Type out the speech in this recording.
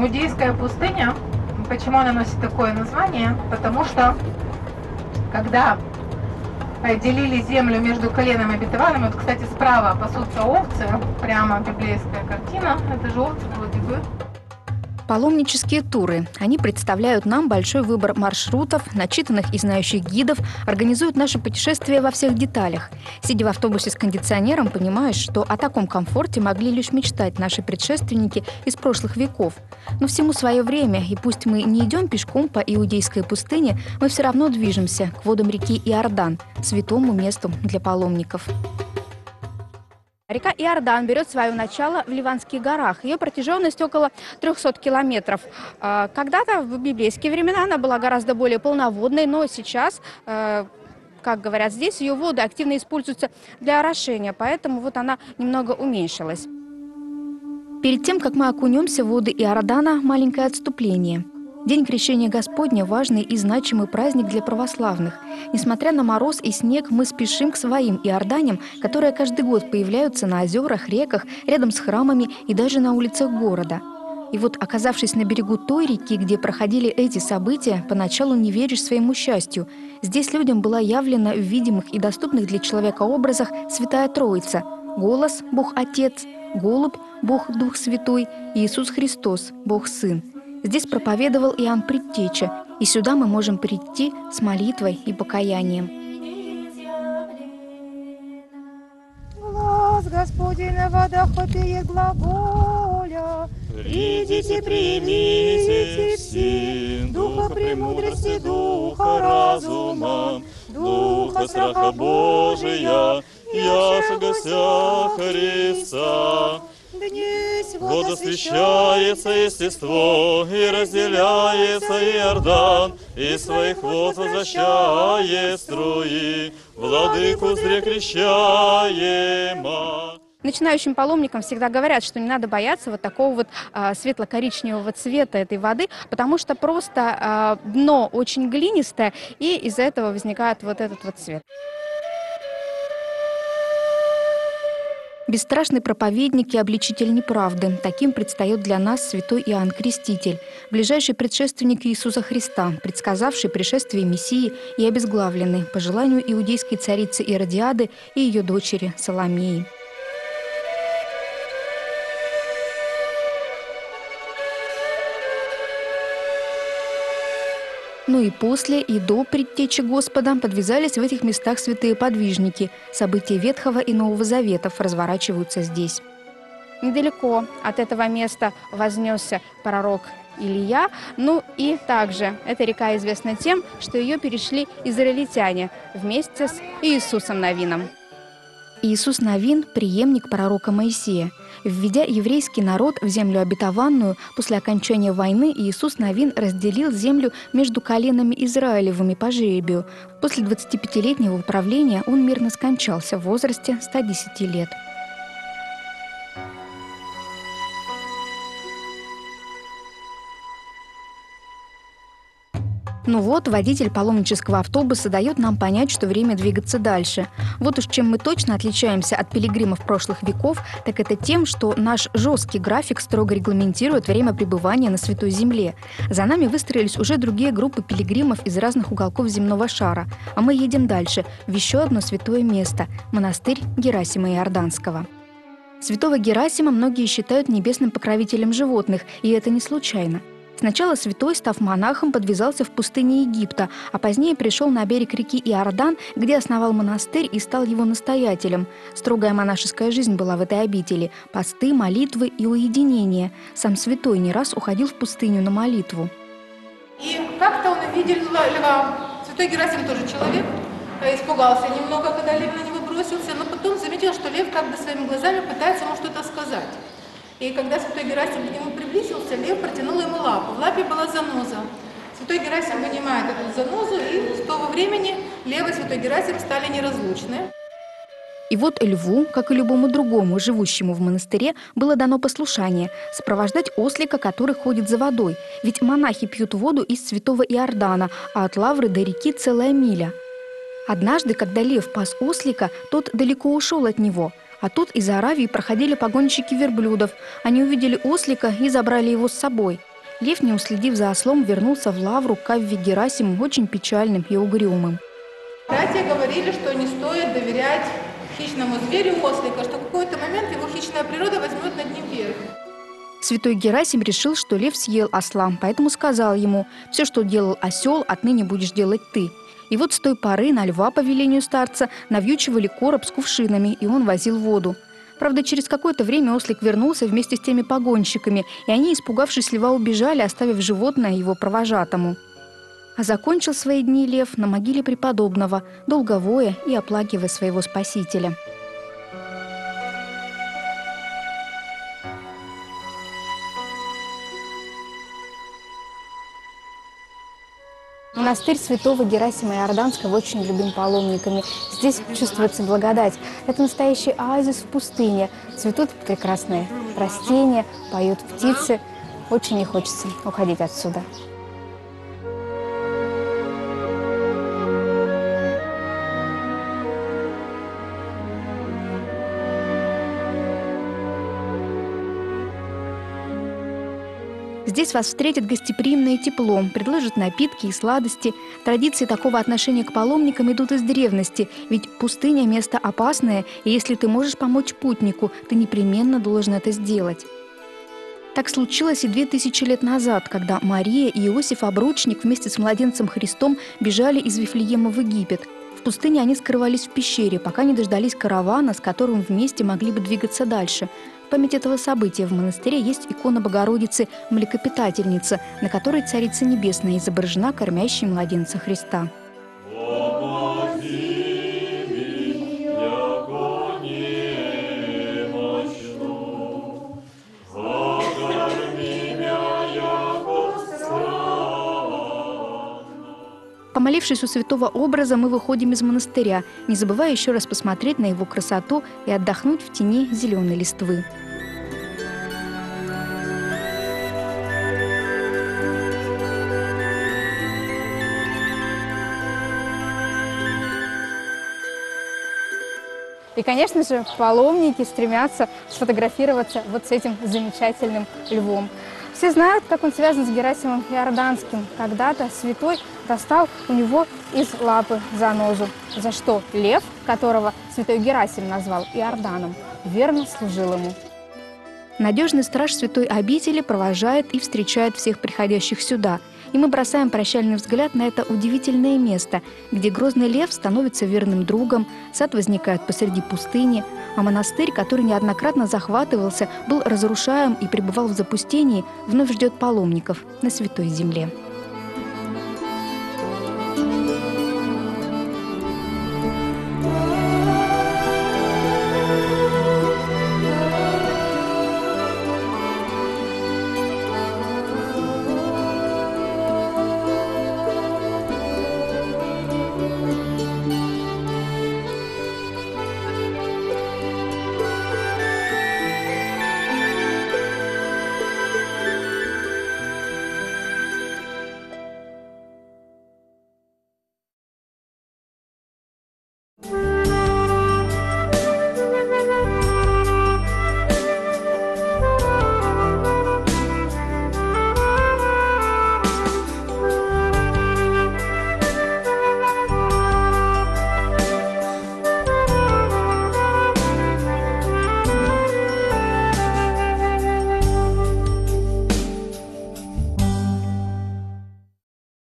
Иудейская пустыня, почему она носит такое название? Потому что, когда делили землю между коленом обетованным, вот, кстати, справа пасутся овцы, прямо библейская картина, это же овцы вроде бы. Паломнические туры. Они представляют нам большой выбор маршрутов, начитанных и знающих гидов, организуют наше путешествие во всех деталях. Сидя в автобусе с кондиционером, понимаешь, что о таком комфорте могли лишь мечтать наши предшественники из прошлых веков. Но всему свое время, и пусть мы не идем пешком по Иудейской пустыне, мы все равно движемся к водам реки Иордан, святому месту для паломников. Река Иордан берет свое начало в Ливанских горах. Ее протяженность около 300 километров. Когда-то в библейские времена она была гораздо более полноводной, но сейчас, как говорят здесь, ее воды активно используются для орошения, поэтому вот она немного уменьшилась. Перед тем, как мы окунемся в воды Иордана, маленькое отступление. День Крещения Господня – важный и значимый праздник для православных. Несмотря на мороз и снег, мы спешим к своим иорданям, которые каждый год появляются на озерах, реках, рядом с храмами и даже на улицах города. И вот, оказавшись на берегу той реки, где проходили эти события, поначалу не веришь своему счастью. Здесь людям была явлена в видимых и доступных для человека образах Святая Троица – Голос – Бог Отец, Голубь – Бог Дух Святой, и Иисус Христос – Бог Сын. Здесь проповедовал Иоанн Предтеча, и сюда мы можем прийти с молитвой и покаянием. Глаз Господень на водах попеет глаголя. Придите, примите все, духа премудрости, духа разума, духа страха Божия, яшегося Христа. Вот освящается естество, и разделяется Иордан, и своих вод возвращает струи, владыку зре крещаема. Начинающим паломникам всегда говорят, что не надо бояться вот такого вот светло-коричневого цвета этой воды, потому что просто дно очень глинистое, и из-за этого возникает вот этот вот цвет. Бесстрашный проповедник и обличитель неправды. Таким предстает для нас святой Иоанн Креститель, ближайший предшественник Иисуса Христа, предсказавший пришествие Мессии и обезглавленный по желанию иудейской царицы Иродиады и ее дочери Соломеи. Ну и после, и до предтечи Господа подвязались в этих местах святые подвижники. События Ветхого и Нового Заветов разворачиваются здесь. Недалеко от этого места вознесся пророк Илия. Ну и также эта река известна тем, что ее перешли израильтяне вместе с Иисусом Навином. Иисус Навин – преемник пророка Моисея. Введя еврейский народ в землю обетованную, после окончания войны Иисус Навин разделил землю между коленами Израилевыми по жребию. После 25-летнего правления он мирно скончался в возрасте 110 лет. Ну вот, водитель паломнического автобуса дает нам понять, что время двигаться дальше. Вот уж чем мы точно отличаемся от пилигримов прошлых веков, так это тем, что наш жесткий график строго регламентирует время пребывания на Святой Земле. За нами выстроились уже другие группы пилигримов из разных уголков земного шара. А мы едем дальше, в еще одно святое место – монастырь Герасима Иорданского. Святого Герасима многие считают небесным покровителем животных, и это не случайно. Сначала святой, став монахом, подвязался в пустыне Египта, а позднее пришел на берег реки Иордан, где основал монастырь и стал его настоятелем. Строгая монашеская жизнь была в этой обители – посты, молитвы и уединение. Сам святой не раз уходил в пустыню на молитву. И как-то он увидел льва. Святой Герасим тоже человек, испугался немного, когда лев на него бросился, но потом заметил, что лев как бы своими глазами пытается ему что-то сказать. И когда святой Герасим к нему приблизился, лев протянул ему лапу. В лапе была заноза. Святой Герасим вынимает эту занозу, и с того времени лев и святой Герасим стали неразлучны. И вот льву, как и любому другому, живущему в монастыре, было дано послушание – сопровождать ослика, который ходит за водой. Ведь монахи пьют воду из святого Иордана, а от лавры до реки целая миля. Однажды, когда лев пас ослика, тот далеко ушел от него. А тут из Аравии проходили погонщики верблюдов. Они увидели ослика и забрали его с собой. Лев, не уследив за ослом, вернулся в лавру к Авве Герасиму очень печальным и угрюмым. Братья говорили, что не стоит доверять хищному зверю ослика, что в какой-то момент его хищная природа возьмет над ним верх. Святой Герасим решил, что лев съел осла, поэтому сказал ему: «Все, что делал осел, отныне будешь делать ты». И вот с той поры на льва, по велению старца, навьючивали короб с кувшинами, и он возил воду. Правда, через какое-то время ослик вернулся вместе с теми погонщиками, и они, испугавшись льва, убежали, оставив животное его провожатому. А закончил свои дни лев на могиле преподобного, долго воя и оплакивая своего спасителя. Монастырь святого Герасима Иорданского очень любим паломниками. Здесь чувствуется благодать. Это настоящий оазис в пустыне. Цветут прекрасные растения, поют птицы. Очень не хочется уходить отсюда. Здесь вас встретят гостеприимно и теплом, предложат напитки и сладости. Традиции такого отношения к паломникам идут из древности, ведь пустыня – место опасное, и если ты можешь помочь путнику, ты непременно должен это сделать. Так случилось и 2000 лет назад, когда Мария и Иосиф Обручник вместе с младенцем Христом бежали из Вифлеема в Египет. В пустыне они скрывались в пещере, пока не дождались каравана, с которым вместе могли бы двигаться дальше. В память этого события в монастыре есть икона Богородицы Млекопитательницы, на которой Царица Небесная изображена кормящей младенца Христа. Помолившись у святого образа, мы выходим из монастыря, не забывая еще раз посмотреть на его красоту и отдохнуть в тени зеленой листвы. И, конечно же, паломники стремятся сфотографироваться вот с этим замечательным львом. Все знают, как он связан с Герасимом Иорданским. Когда-то святой достал у него из лапы занозу, за что лев, которого святой Герасим назвал Иорданом, верно служил ему. Надежный страж святой обители провожает и встречает всех приходящих сюда. И мы бросаем прощальный взгляд на это удивительное место, где грозный лев становится верным другом, сад возникает посреди пустыни, а монастырь, который неоднократно захватывался, был разрушаем и пребывал в запустении, вновь ждет паломников на святой земле.